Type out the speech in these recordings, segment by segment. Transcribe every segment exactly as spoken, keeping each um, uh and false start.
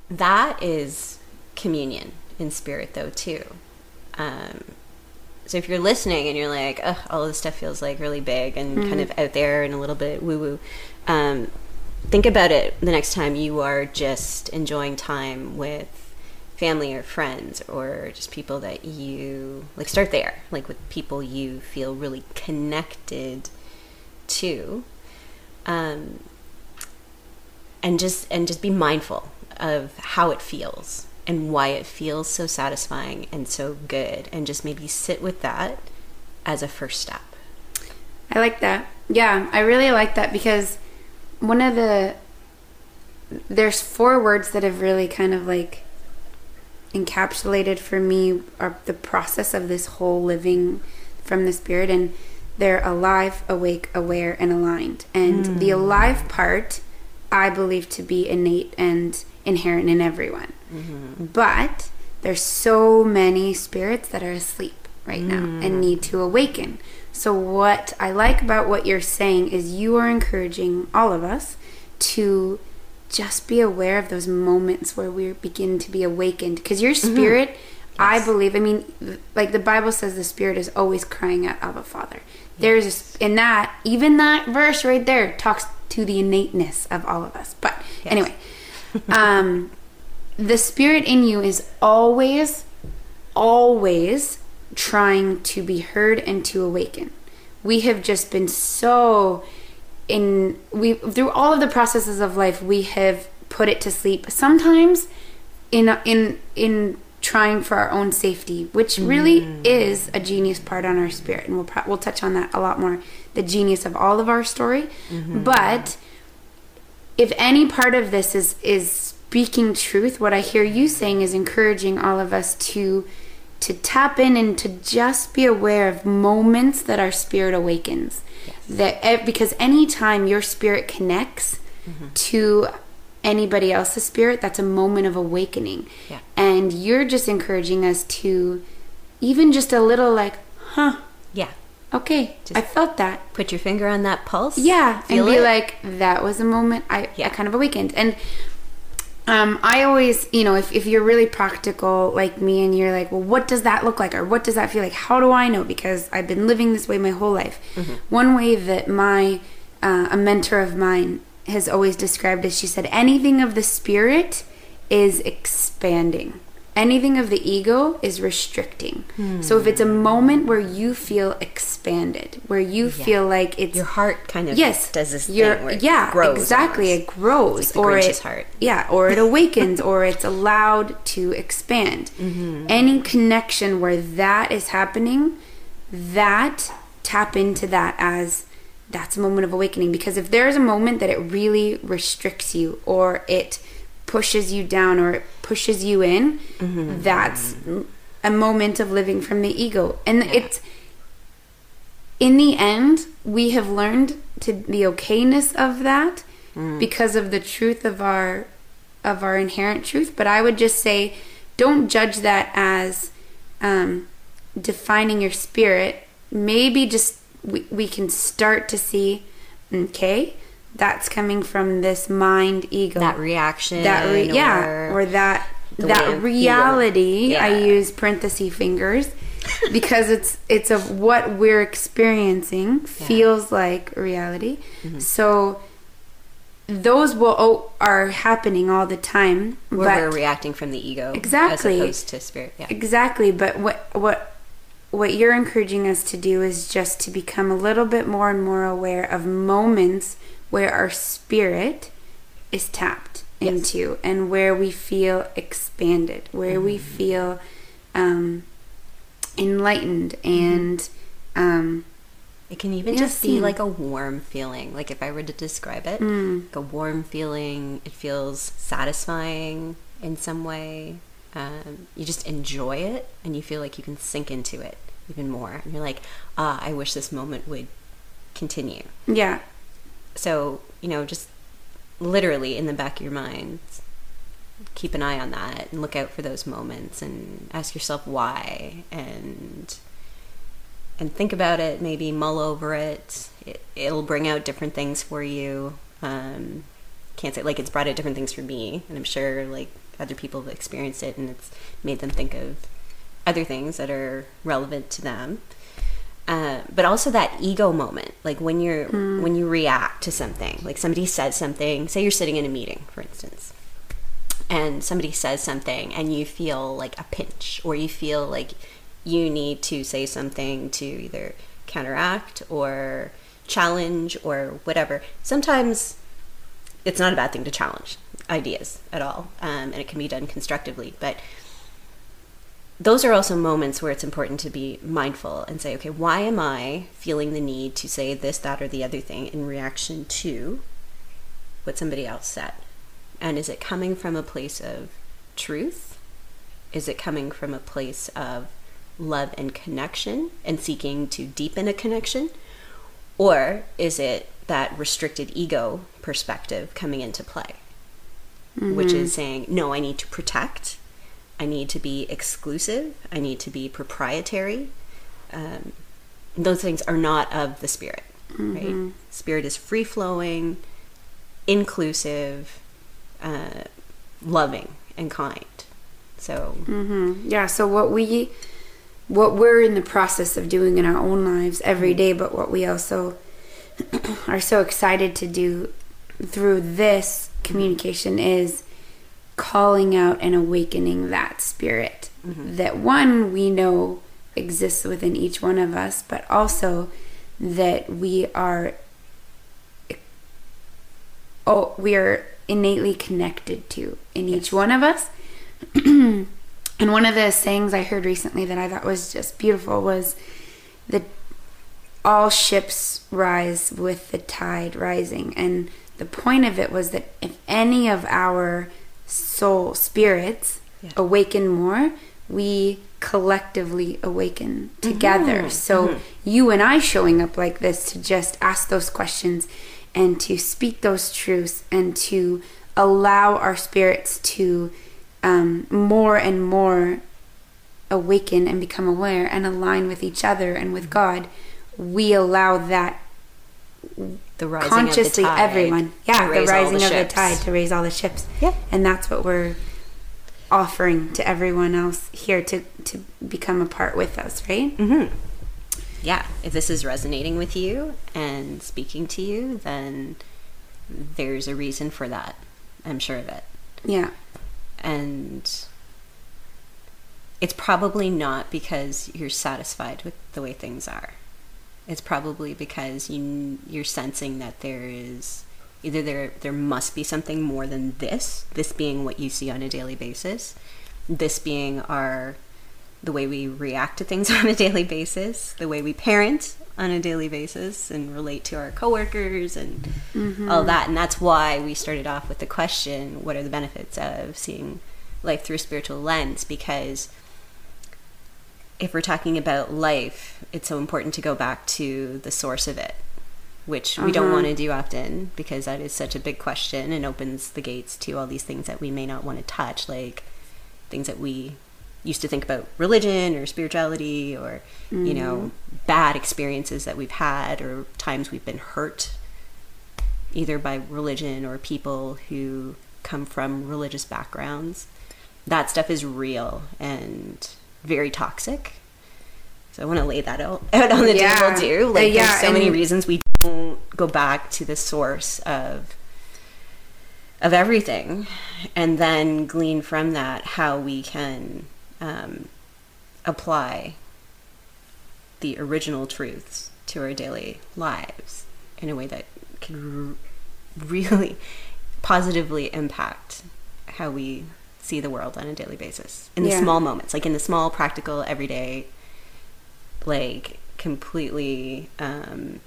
that is communion in spirit, though, too. Um, so if you're listening and you're like, oh, all this stuff feels like really big and mm-hmm. kind of out there and a little bit woo-woo, um, think about it the next time you are just enjoying time with family or friends or just people that you, like, start there, like with people you feel really connected to, um, and just and just be mindful of how it feels and why it feels so satisfying and so good, and just maybe sit with that as a first step. I like that. Yeah, I really like that, because one of the, there's four words that have really kind of like encapsulated for me are the process of this whole living from the Spirit, and they're alive, awake, aware, and aligned. And mm. the alive part, I believe to be innate and inherent in everyone. Mm-hmm. But there's so many spirits that are asleep right now mm. and need to awaken. So what I like about what you're saying is you are encouraging all of us to just be aware of those moments where we begin to be awakened. Because your spirit, mm-hmm. yes. I believe, I mean, like the Bible says, the Spirit is always crying out, Abba, Father. There's yes. a, in that, even that verse right there talks to the innateness of all of us. But yes. anyway, um, the Spirit in you is always, always trying to be heard and to awaken. We have just been so in, we through all of the processes of life, we have put it to sleep. Sometimes in in in trying for our own safety, which really mm. is a genius part on our spirit, and we'll pro- we'll touch on that a lot more. The genius of all of our story, mm-hmm. but if any part of this is is speaking truth, what I hear you saying is encouraging all of us to to tap in and to just be aware of moments that our spirit awakens. Yes. That because anytime your spirit connects mm-hmm. to anybody else's spirit, that's a moment of awakening. Yeah. And you're just encouraging us to even just a little like, huh? Yeah. Okay, just I felt that. Put your finger on that pulse. Yeah, Feel and be it. like, that was a moment I, yeah. I kind of awakened. And um, I always, you know, if, if you're really practical like me and you're like, well, what does that look like? Or what does that feel like? How do I know? Because I've been living this way my whole life. Mm-hmm. One way that my, uh, a mentor of mine has always described it, she said, anything of the spirit is expanding. Anything of the ego is restricting. Hmm. So if it's a moment where you feel expanded, where you yeah. feel like it's... Your heart kind of yes, does this your, thing where it yeah, grows. exactly. Almost. It grows. It's like the or Grinch's it, heart. Yeah, or it awakens, or it's allowed to expand. Mm-hmm. Any connection where that is happening, that, tap into that as... that's a moment of awakening. Because if there's a moment that it really restricts you, or it pushes you down, or it pushes you in, mm-hmm. that's a moment of living from the ego. And yeah. it's, in the end, we have learned to the okayness of that mm. because of the truth of our of our inherent truth. But I would just say, don't judge that as um, defining your spirit. Maybe just we, we can start to see, okay, that's coming from this mind ego, that reaction, that re- yeah, or, or that that reality. Yeah. I use parenthesis fingers because it's it's of what we're experiencing feels yeah. like reality. Mm-hmm. So those will oh, are happening all the time. Where but we're reacting from the ego, exactly, as opposed to spirit. Yeah. Exactly, but what what. What you're encouraging us to do is just to become a little bit more and more aware of moments where our spirit is tapped yes. into, and where we feel expanded, where mm-hmm. we feel um, enlightened, and mm-hmm. um, it can even yeah, just be seen. like a warm feeling. Like if I were to describe it, mm. like a warm feeling, it feels satisfying in some way. Um, you just enjoy it, and you feel like you can sink into it even more, and you're like, ah, I wish this moment would continue. Yeah. So, you know, just literally in the back of your mind, keep an eye on that and look out for those moments, and ask yourself why, and and think about it, maybe mull over it. it it'll bring out different things for you. Um, can't say, like, it's brought out different things for me, and I'm sure like other people have experienced it and it's made them think of other things that are relevant to them. Uh, but also that ego moment, like when you're mm. when you react to something, like somebody says something, say you're sitting in a meeting, for instance, and somebody says something and you feel like a pinch, or you feel like you need to say something to either counteract or challenge or whatever. Sometimes it's not a bad thing to challenge ideas at all, um, and it can be done constructively, but those are also moments where it's important to be mindful and say, okay, why am I feeling the need to say this, that, or the other thing in reaction to what somebody else said? And is it coming from a place of truth? Is it coming from a place of love and connection and seeking to deepen a connection? Or is it that restricted ego perspective coming into play, mm-hmm. which is saying, no, I need to protect, I need to be exclusive, I need to be proprietary. Um, those things are not of the spirit, mm-hmm. right? Spirit is free-flowing, inclusive, uh, loving, and kind. So mm-hmm. yeah, so what we what we're in the process of doing in our own lives every day, but what we also are so excited to do through this communication is calling out and awakening that spirit, mm-hmm. that one, we know exists within each one of us, but also that we are oh we are innately connected to in yes. each one of us. And one of the sayings I heard recently that I thought was just beautiful was that all ships rise with the tide rising. And the point of it was that if any of our soul spirits yeah. awaken more, we collectively awaken together. Mm-hmm. So mm-hmm. you and I showing up like this to just ask those questions and to speak those truths and to allow our spirits to um, more and more awaken and become aware and align with each other and with God, we allow that the rising consciously of the tide everyone yeah the rising the of ships. the tide to raise all the ships. Yeah. And that's what we're offering to everyone else here to to become a part with us, right? Mm-hmm. Yeah, if this is resonating with you and speaking to you, then there's a reason for that. I'm sure of it. Yeah. And it's probably not because you're satisfied with the way things are. It's probably because you, you're sensing that there is either there there must be something more than this, this being what you see on a daily basis, this being our the way we react to things on a daily basis, the way we parent on a daily basis and relate to our coworkers and mm-hmm. all that. And that's why we started off with the question, what are the benefits of seeing life through a spiritual lens? Because if we're talking about life, it's so important to go back to the source of it, which uh-huh. we don't want to do often because that is such a big question and opens the gates to all these things that we may not want to touch, like things that we used to think about religion or spirituality or, mm-hmm. you know, bad experiences that we've had or times we've been hurt either by religion or people who come from religious backgrounds. That stuff is real and very toxic. So I want to lay that out, out on the yeah. table too. Like uh, yeah, there's so many reasons we don't go back to the source of of everything and then glean from that how we can um, apply the original truths to our daily lives in a way that can r- really positively impact how we see the world on a daily basis in the yeah. small moments, like in the small practical everyday, like completely um,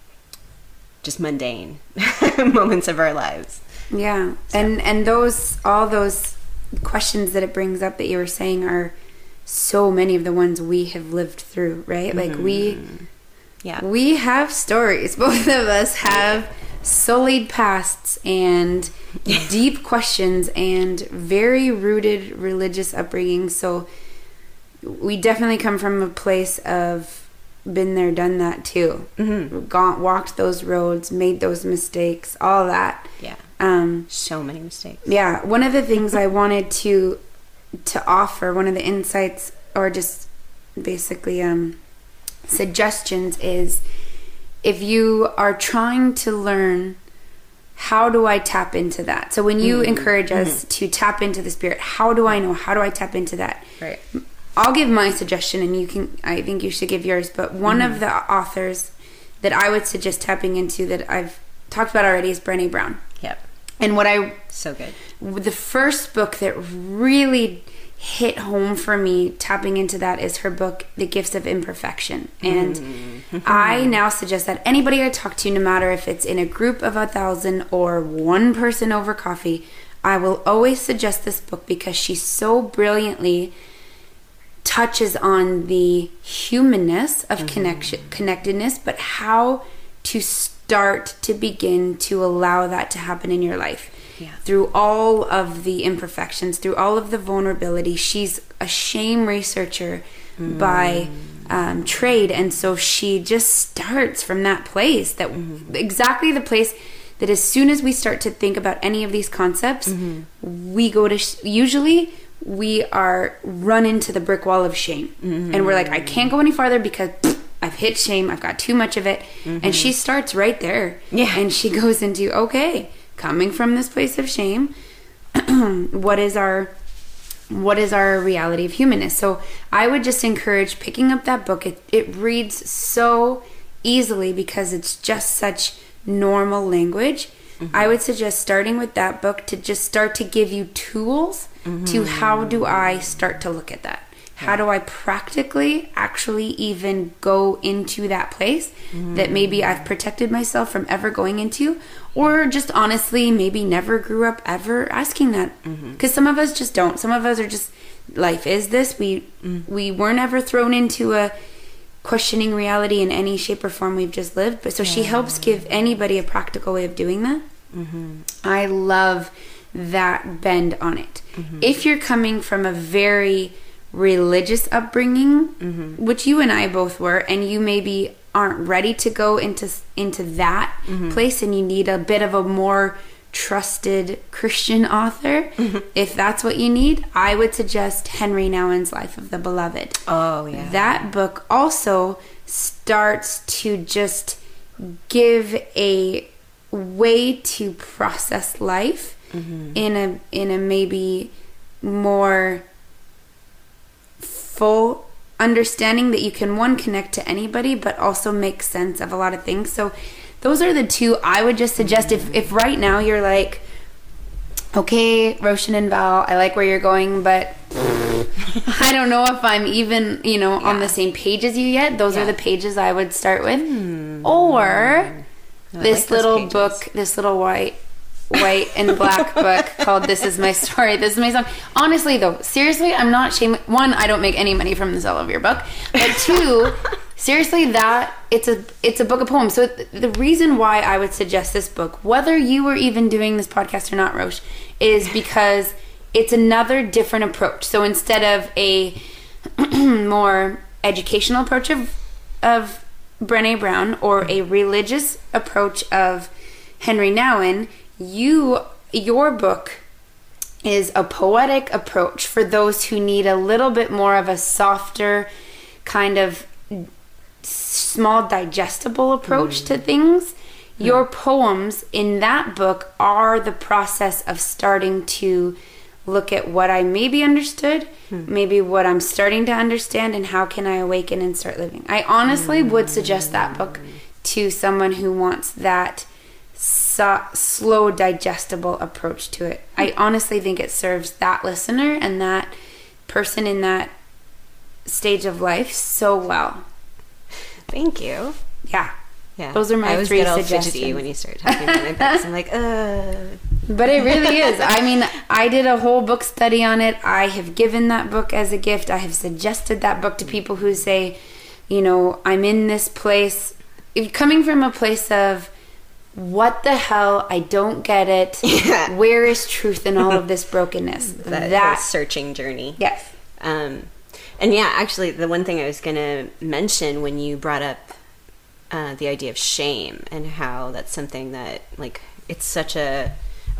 just mundane moments of our lives. Yeah. So. And and those all those questions that it brings up that you were saying are so many of the ones we have lived through, right? Mm-hmm. Like we yeah. we have stories. Both of us have yeah. sullied pasts and deep questions and very rooted religious upbringing. So we definitely come from a place of been there, done that too. Mm-hmm. Gone, walked those roads, made those mistakes, all that. Yeah. Um, so many mistakes. Yeah. One of the things I wanted to to offer, one of the insights or just basically um, suggestions is if you are trying to learn how do I tap into that? So when you mm-hmm. encourage us mm-hmm. to tap into the Spirit, how do I know? How do I tap into that? Right. I'll give my suggestion and you can, I think you should give yours, but one mm-hmm. of the authors that I would suggest tapping into that I've talked about already is Brené Brown. Yep. And what I... So good. The first book that really hit home for me tapping into that is her book, The Gifts of Imperfection. And mm-hmm. I now suggest that anybody I talk to, no matter if it's in a group of a thousand or one person over coffee, I will always suggest this book because she so brilliantly touches on the humanness of mm-hmm. connection, connectedness, but how to start to begin to allow that to happen in your life. Yeah. Through all of the imperfections, through all of the vulnerability. She's a shame researcher mm. by um, trade, and so she just starts from that place, that mm-hmm. exactly the place that as soon as we start to think about any of these concepts, mm-hmm. we go to, sh- usually we are run into the brick wall of shame. Mm-hmm. And we're like, I can't go any farther because pff, I've hit shame, I've got too much of it. Mm-hmm. And she starts right there. Yeah. And she goes into, okay, coming from this place of shame, what is our what is our reality of humanness? So I would just encourage picking up that book. It, it reads so easily because it's just such normal language. Mm-hmm. I would suggest starting with that book to just start to give you tools mm-hmm. to how do I start to look at that? How do I practically actually even go into that place mm. that maybe I've protected myself from ever going into, or just honestly maybe never grew up ever asking that? Because mm-hmm. some of us just don't. Some of us are just, life is this. We mm. we weren't ever thrown into a questioning reality in any shape or form. We've just lived. But so yeah. she helps give anybody a practical way of doing that. Mm-hmm. I love that bend on it. Mm-hmm. If you're coming from a very religious upbringing, mm-hmm. which you and I both were, and you maybe aren't ready to go into into that mm-hmm. place, and you need a bit of a more trusted Christian author, mm-hmm. if that's what you need, I would suggest Henry Nouwen's Life of the Beloved. Oh, yeah. That book also starts to just give a way to process life mm-hmm. in a in a maybe more full understanding that you can, one, connect to anybody, but also make sense of a lot of things. So those are the two I would just suggest. If, if right now you're like, okay, Roshan and Val, I like where you're going, but I don't know if I'm even, you know, yeah. on the same page as you yet. Those yeah. are the pages I would start with. Mm. Or no, this like little book, this little white white and black book called This Is My Story, This Is My Song. Honestly though, seriously, I'm not shaming. One, I don't make any money from the sale of your book, but two, seriously, that it's a it's a book of poems. So th- the reason why I would suggest this book, whether you were even doing this podcast or not, Roche, is because it's another different approach. So instead of a more educational approach of of Brené Brown or a religious approach of Henry Nouwen, You, your book is a poetic approach for those who need a little bit more of a softer kind of small digestible approach mm. to things. Mm. Your poems in that book are the process of starting to look at what I maybe understood, mm. maybe what I'm starting to understand, and how can I awaken and start living. I honestly mm. would suggest that book to someone who wants that So, slow, digestible approach to it. I honestly think it serves that listener and that person in that stage of life so well. Thank you. Yeah. Yeah. Those are my I always three get all suggestions. fidgety when you start talking about my books. I'm like, uh. But it really is. I mean, I did a whole book study on it. I have given that book as a gift. I have suggested that book to people who say, you know, I'm in this place. If coming from a place of, what the hell? I don't get it. Yeah. Where is truth in all of this brokenness? that, that searching journey. Yes. Um, and yeah, actually, the one thing I was going to mention when you brought up uh, the idea of shame and how that's something that, like, it's such a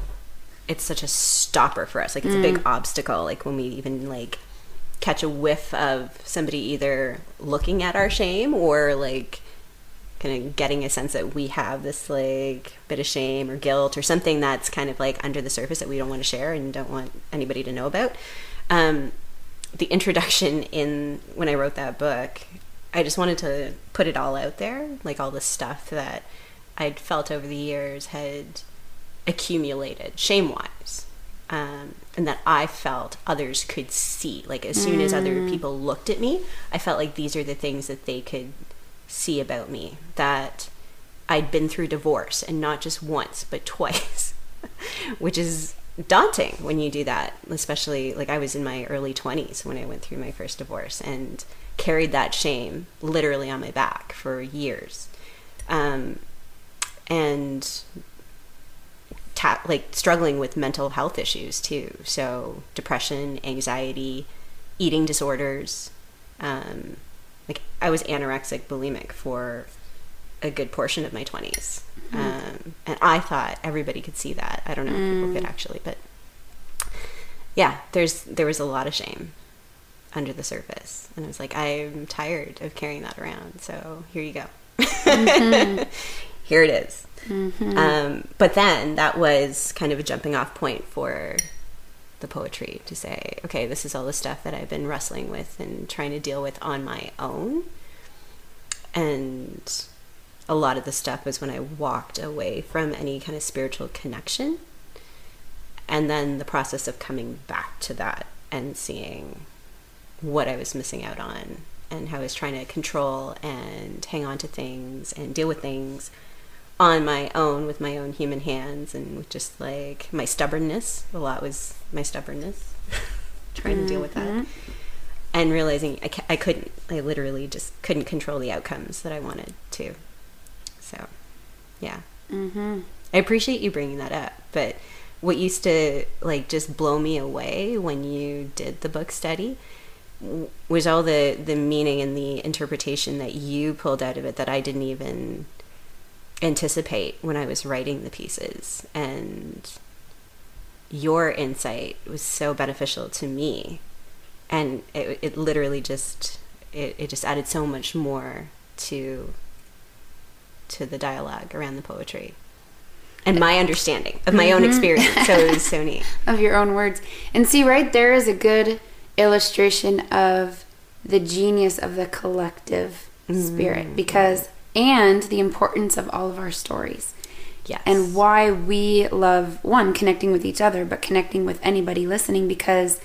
it's such a stopper for us. Like it's mm. a big obstacle. Like when we even like catch a whiff of somebody either looking at our shame or like kind of getting a sense that we have this like bit of shame or guilt or something that's kind of like under the surface that we don't want to share and don't want anybody to know about. Um, the introduction in when I wrote that book, I just wanted to put it all out there, like all the stuff that I'd felt over the years had accumulated shame-wise. Um, and that I felt others could see. Like as soon mm. as other people looked at me, I felt like these are the things that they could see about me, that I'd been through divorce, and not just once but twice, which is daunting when you do that, especially like I was in my early twenties when I went through my first divorce and carried that shame literally on my back for years, um, and ta- like struggling with mental health issues too, so depression, anxiety, eating disorders. um, Like I was anorexic, bulimic for a good portion of my twenties. Mm. Um, and I thought everybody could see that. I don't know if mm. people could actually, but yeah, there's, there was a lot of shame under the surface. And I was like, I'm tired of carrying that around. So here you go. Mm-hmm. Here it is. Mm-hmm. Um, but then that was kind of a jumping off point for the poetry, to say, okay, this is all the stuff that I've been wrestling with and trying to deal with on my own. And a lot of the stuff was when I walked away from any kind of spiritual connection, and then the process of coming back to that and seeing what I was missing out on and how I was trying to control and hang on to things and deal with things on my own with my own human hands, and with just like my stubbornness. A lot was my stubbornness, trying mm-hmm. to deal with that, and realizing I, ca- I couldn't, I literally just couldn't control the outcomes that I wanted to. So, yeah. Mm-hmm. I appreciate you bringing that up, but what used to like just blow me away when you did the book study was all the, the meaning and the interpretation that you pulled out of it that I didn't even anticipate when I was writing the pieces. And your insight was so beneficial to me, and it, it literally just it, it just added so much more to to the dialogue around the poetry and my understanding of my mm-hmm. own experience. So it was so neat. Of your own words. And see, right there is a good illustration of the genius of the collective mm-hmm. spirit, because and the importance of all of our stories. Yes. And why we love, one, connecting with each other, but connecting with anybody listening, because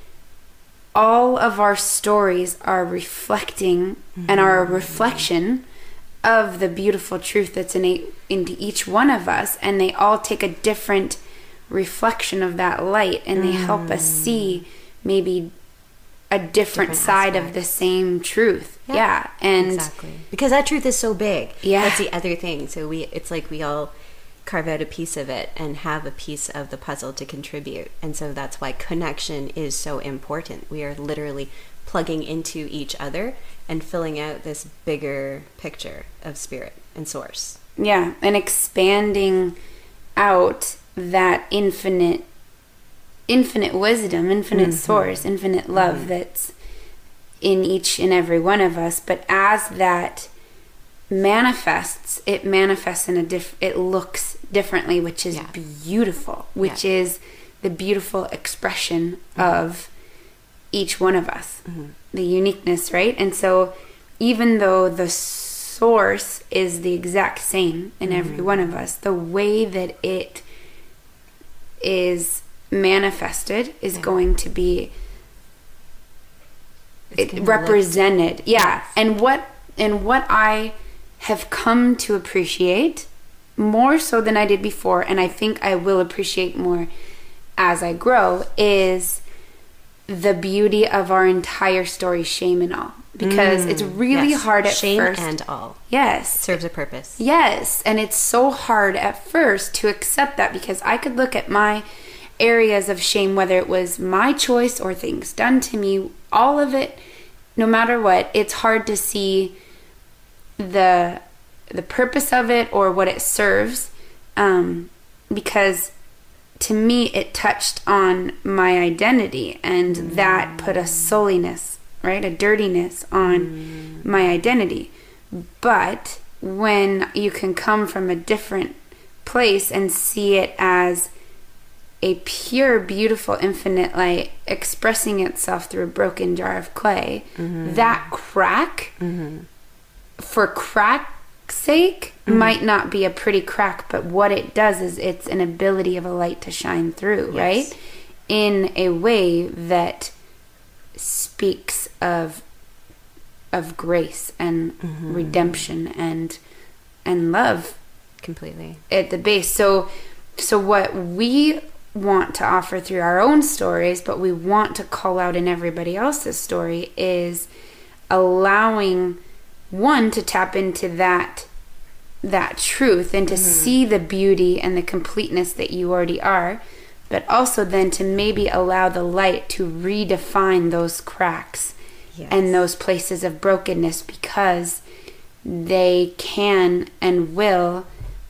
all of our stories are reflecting mm-hmm. and are a reflection of the beautiful truth that's innate into each one of us, and they all take a different reflection of that light, and they mm. help us see maybe a different, different side aspects of the same truth. Yeah, yeah. And exactly, because that truth is so big. Yeah, that's the other thing. So we, it's like we all carve out a piece of it and have a piece of the puzzle to contribute, and so that's why connection is so important. We are literally plugging into each other and filling out this bigger picture of spirit and source. Yeah, and expanding out that infinite infinite wisdom, infinite mm-hmm. source, infinite love mm-hmm. that's in each and every one of us. But as that manifests, it manifests in a diff it looks differently, which is yeah. beautiful, which yeah. is the beautiful expression mm-hmm. of each one of us, mm-hmm. the uniqueness, right? And so even though the source is the exact same in mm-hmm. every one of us, the way that it is manifested is yeah. going to be it represented. Yeah. And what and what I have come to appreciate more so than I did before, and I think I will appreciate more as I grow, is the beauty of our entire story, shame and all. Because mm, it's really yes. hard at shame first. Shame and all. Yes. Serves a purpose. Yes. And it's so hard at first to accept that, because I could look at my areas of shame, whether it was my choice or things done to me, all of it, no matter what, it's hard to see the the purpose of it or what it serves, um, because to me, it touched on my identity, and mm. that put a souliness, right? A dirtiness on mm. my identity. But when you can come from a different place and see it as a pure, beautiful, infinite light expressing itself through a broken jar of clay, mm-hmm. that crack, mm-hmm. for crack's sake, mm-hmm. might not be a pretty crack, but what it does is it's an ability of a light to shine through, yes. right? In a way that speaks of of grace and mm-hmm. redemption and and love completely at the base. So so what we want to offer through our own stories, but we want to call out in everybody else's story, is allowing one to tap into that that truth and to mm-hmm. see the beauty and the completeness that you already are, but also then to maybe allow the light to redefine those cracks yes. and those places of brokenness, because they can and will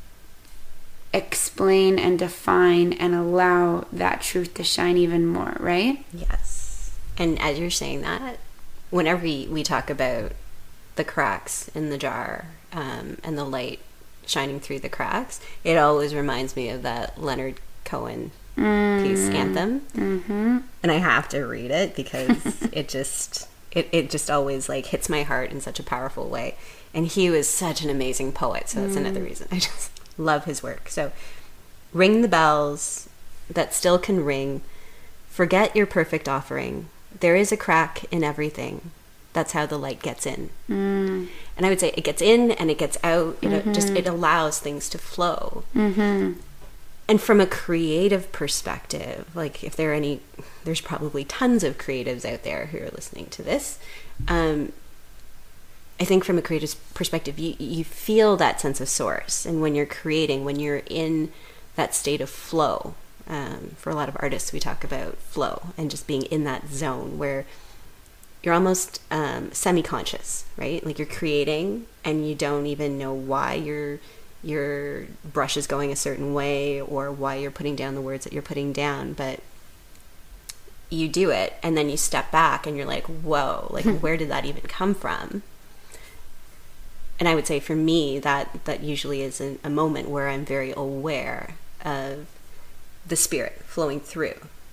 explain and define and allow that truth to shine even more, right? Yes. And as you're saying that, whenever we, we talk about the cracks in the jar um, and the light shining through the cracks, it always reminds me of that Leonard Cohen mm. piece, Anthem. Mm-hmm. And I have to read it because it just it, it just always like hits my heart in such a powerful way. And he was such an amazing poet, so that's mm. another reason I just love his work. So, ring the bells that still can ring. Forget your perfect offering. There is a crack in everything. That's how the light gets in. Mm. And I would say it gets in and it gets out. It mm-hmm. just it allows things to flow. Mm-hmm. And from a creative perspective, like if there are any, there's probably tons of creatives out there who are listening to this. Um, I think from a creative perspective, you, you feel that sense of source. And when you're creating, when you're in that state of flow, um, for a lot of artists, we talk about flow and just being in that zone where you're almost um, semi-conscious, right? Like you're creating and you don't even know why your your brush is going a certain way or why you're putting down the words that you're putting down, but you do it and then you step back and you're like, whoa, like where did that even come from? And I would say for me, that, that usually is a, a moment where I'm very aware of the spirit flowing through.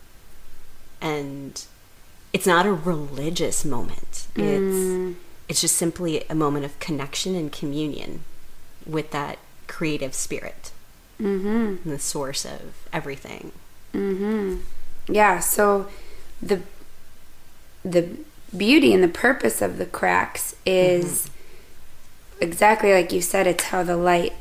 And it's not a religious moment. It's mm. it's just simply a moment of connection and communion with that creative spirit. Mm-hmm. The source of everything. Mm-hmm. Yeah, so the the beauty and the purpose of the cracks is... Mm-hmm. Exactly like you said, it's how the light,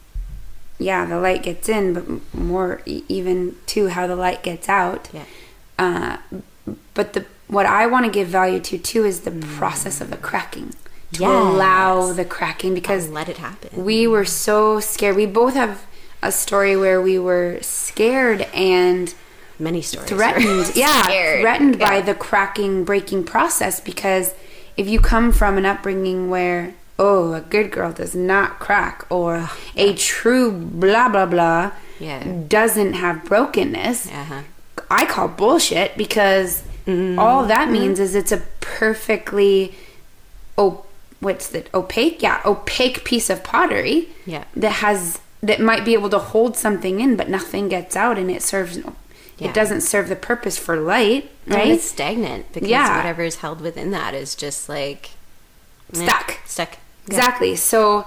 yeah, the light gets in, but more even to how the light gets out. Yeah. Uh, but the what I want to give value to too is the mm. process of the cracking. To yes. allow the cracking, because I'll let it happen. We were so scared. We both have a story where we were scared and many stories threatened. yeah, scared. threatened yeah. by the cracking, breaking process, because if you come from an upbringing where, oh, a good girl does not crack, or a true blah, blah, blah yeah. doesn't have brokenness, uh-huh. I call bullshit, because mm-hmm. all that means mm-hmm. is it's a perfectly, oh, what's the, opaque? Yeah, opaque piece of pottery yeah. that has, that might be able to hold something in, but nothing gets out, and it serves no, yeah. it doesn't serve the purpose for light, right? And it's stagnant, because yeah. whatever is held within that is just like... Stuck. Eh, stuck. Exactly. So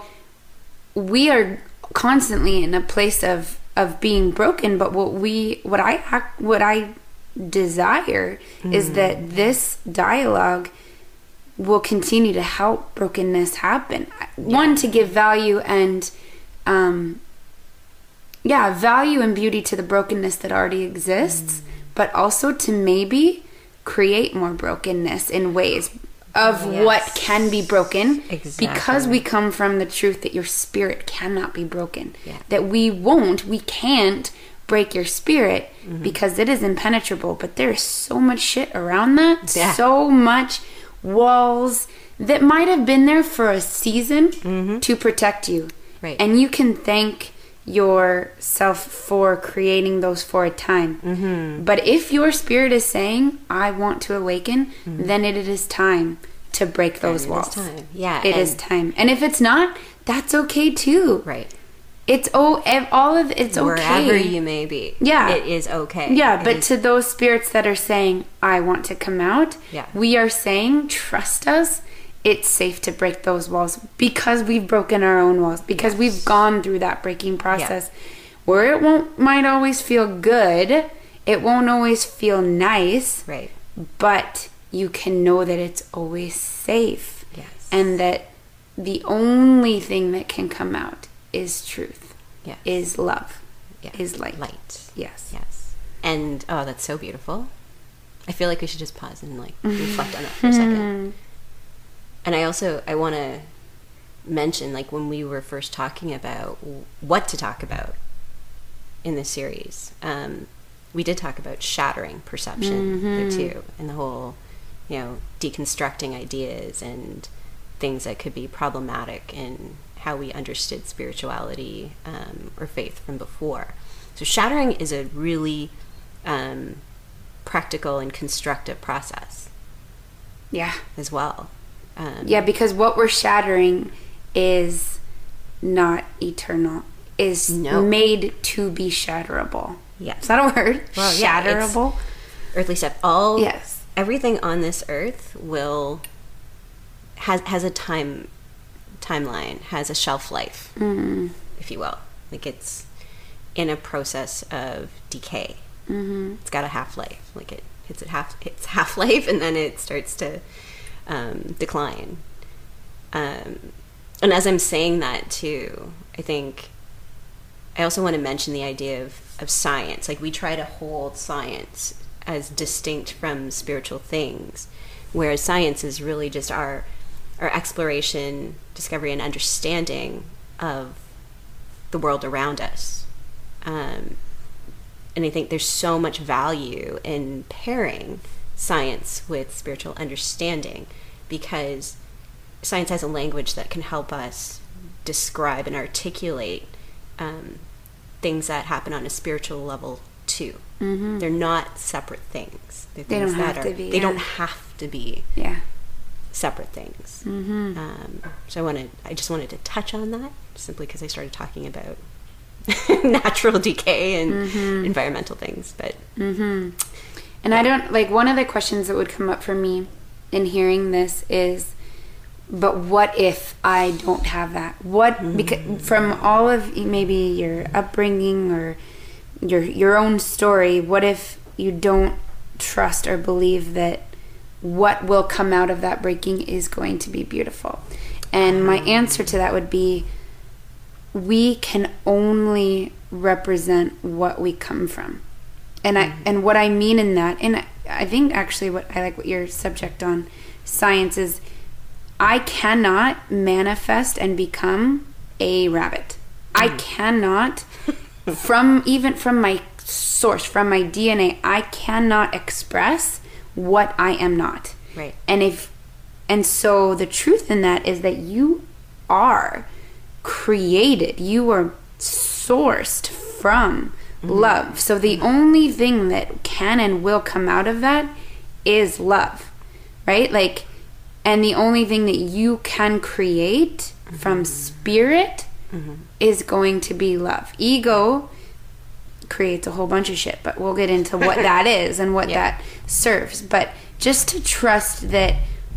we are constantly in a place of, of being broken, but what we what I what I desire mm. is that this dialogue will continue to help brokenness happen. Yeah. One, to give value and um yeah, value and beauty to the brokenness that already exists, mm. but also to maybe create more brokenness in ways of yes. what can be broken, exactly. because we come from the truth that your spirit cannot be broken, yeah. that we won't, we can't break your spirit mm-hmm. because it is impenetrable, but there's so much shit around that, yeah. so much walls that might have been there for a season mm-hmm. to protect you, right. and you can thank yourself for creating those for a time. Mm-hmm. But if your spirit is saying, I want to awaken, mm-hmm. then it is time to break those and walls. It is time. Yeah. It is time. And if it's not, that's okay too. Right. It's oh, all of it's Wherever okay. Wherever you may be. Yeah. It is okay. Yeah, it but is... to those spirits that are saying, I want to come out, yeah. we are saying, trust us. It's safe to break those walls because we've broken our own walls, because yes. we've gone through that breaking process yeah. where it won't might always feel good. It won't always feel nice. Right. But you can know that it's always safe. Yes. And that the only thing that can come out is truth. Yes. Is love. Yes. Is light. Light. Yes. Yes. And oh, that's so beautiful. I feel like we should just pause and like reflect on that for a second. And I also, I want to mention, like, when we were first talking about what to talk about in this series, um, we did talk about shattering perception mm-hmm. there too, and the whole, you know, deconstructing ideas and things that could be problematic in how we understood spirituality um, or faith from before. So shattering is a really um, practical and constructive process. Yeah. As well. Um, yeah, because what we're shattering is not eternal, is no. made to be shatterable. Yes. Is that a word? Well, shatterable? Yeah, earthly stuff. All, yes. Everything on this earth will, has has a time, timeline, has a shelf life, mm-hmm. if you will. Like it's in a process of decay. Mm-hmm. It's got a half-life. Like it hits it half, its half-life and then it starts to Um, decline. Um, and as I'm saying that too, I think I also want to mention the idea of, of science. Like we try to hold science as distinct from spiritual things, whereas science is really just our our exploration, discovery, and understanding of the world around us. Um, and I think there's so much value in pairing science with spiritual understanding, because science has a language that can help us describe and articulate um, things that happen on a spiritual level too. Mm-hmm. They're not separate things. They're they things don't that have are, to be. They yeah. don't have to be. Yeah. Separate things. Mm-hmm. Um, so I wanted, I just wanted to touch on that simply because I started talking about natural decay and mm-hmm. environmental things, but. Mm-hmm. And I don't, like, one of the questions that would come up for me in hearing this is, but what if I don't have that? What, mm-hmm. because from all of maybe your upbringing or your your own story, what if you don't trust or believe that what will come out of that breaking is going to be beautiful? And my answer to that would be, we can only represent what we come from. And I and what I mean in that, and I think actually what I like what your subject on science is, I cannot manifest and become a rabbit. Mm. I cannot, from even from my source, from my D N A, I cannot express what I am not. Right. And if and so the truth in that is that you are created. You are sourced from love. So the only thing that can and will come out of that is love, right? Like, and the only thing that you can create mm-hmm. from spirit mm-hmm. is going to be love. Ego creates a whole bunch of shit, but we'll get into what that is and what yeah. that serves. But just to trust that,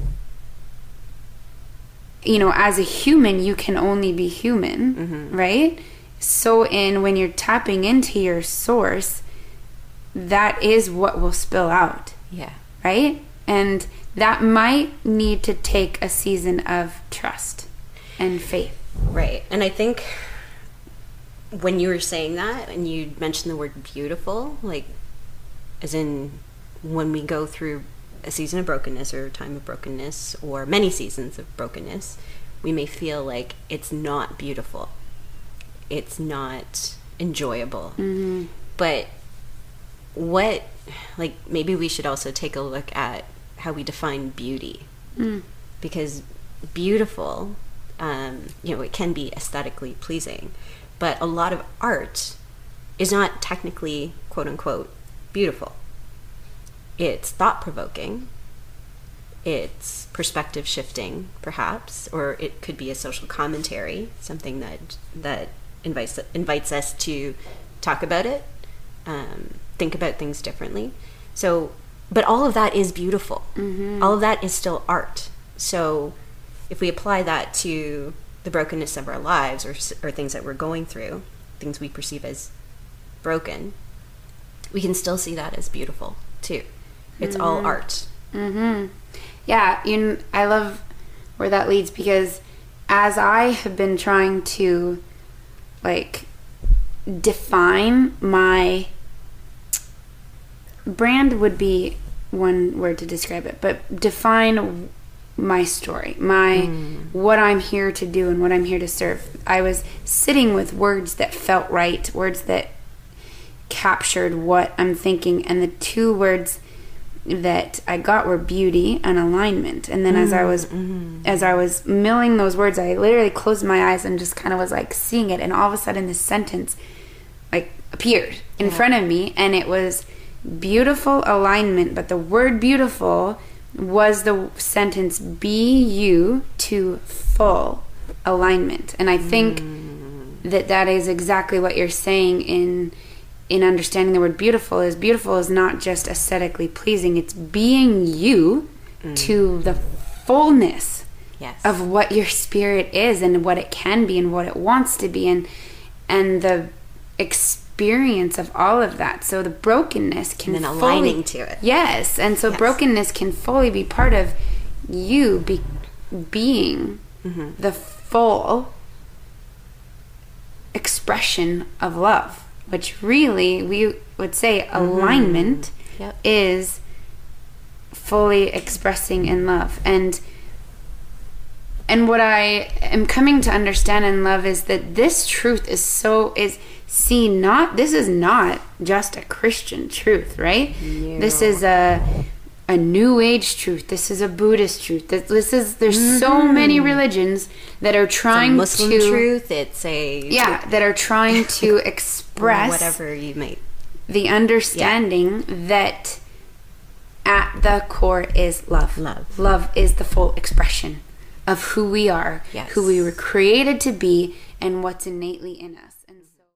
you know, as a human, you can only be human, mm-hmm. right? So in when you're tapping into your source, that is what will spill out. Yeah. Right? And that might need to take a season of trust and faith. Right. And I think when you were saying that and you mentioned the word beautiful, like as in when we go through a season of brokenness or a time of brokenness or many seasons of brokenness, we may feel like it's not beautiful. It's not enjoyable. Mm-hmm. But what, like, maybe we should also take a look at how we define beauty. Mm. Because beautiful, um, you know, it can be aesthetically pleasing, But a lot of art is not technically, quote unquote, beautiful. It's thought-provoking. It's perspective shifting, perhaps, or it could be a social commentary, something that that invites invites us to talk about it, um, think about things differently. So, but all of that is beautiful. Mm-hmm. All of that is still art. So, if we apply that to the brokenness of our lives, or or things that we're going through, things we perceive as broken, we can still see that as beautiful too. It's mm-hmm. all art. Mm-hmm. Yeah, you know, I love where that leads, because as I have been trying to like define my brand would be one word to describe it, but define my story, my mm. what I'm here to do and what I'm here to serve. I was sitting with words that felt right, words that captured what I'm thinking, and the two words that I got were beauty and alignment. And then mm, as I was mm. as I was milling those words, I literally closed my eyes and just kind of was like seeing it, and all of a sudden this sentence like appeared in yeah. front of me, and it was beautiful alignment, but the word beautiful was the sentence be you to full alignment. And I think mm. that that is exactly what you're saying in in understanding the word beautiful. Is beautiful is not just aesthetically pleasing, it's being you mm. to the fullness yes. of what your spirit is and what it can be and what it wants to be, and and the experience of all of that. So the brokenness can and then fully, aligning to it. Yes, and so yes. brokenness can fully be part of you be, being mm-hmm. the full expression of love. Which really, we would say alignment mm-hmm. yep. is fully expressing in love. And and what I am coming to understand in love is that this truth is so, is seen not, this is not just a Christian truth, right? No. This is a a New Age truth. This is a Buddhist truth. This, this is, there's mm-hmm. so many religions that are trying it's a Muslim to... truth, it's a... Yeah, that are trying to express... whatever you may... The understanding yeah. that at the core is love. Love. Love is the full expression of who we are, yes. who we were created to be, and what's innately in us.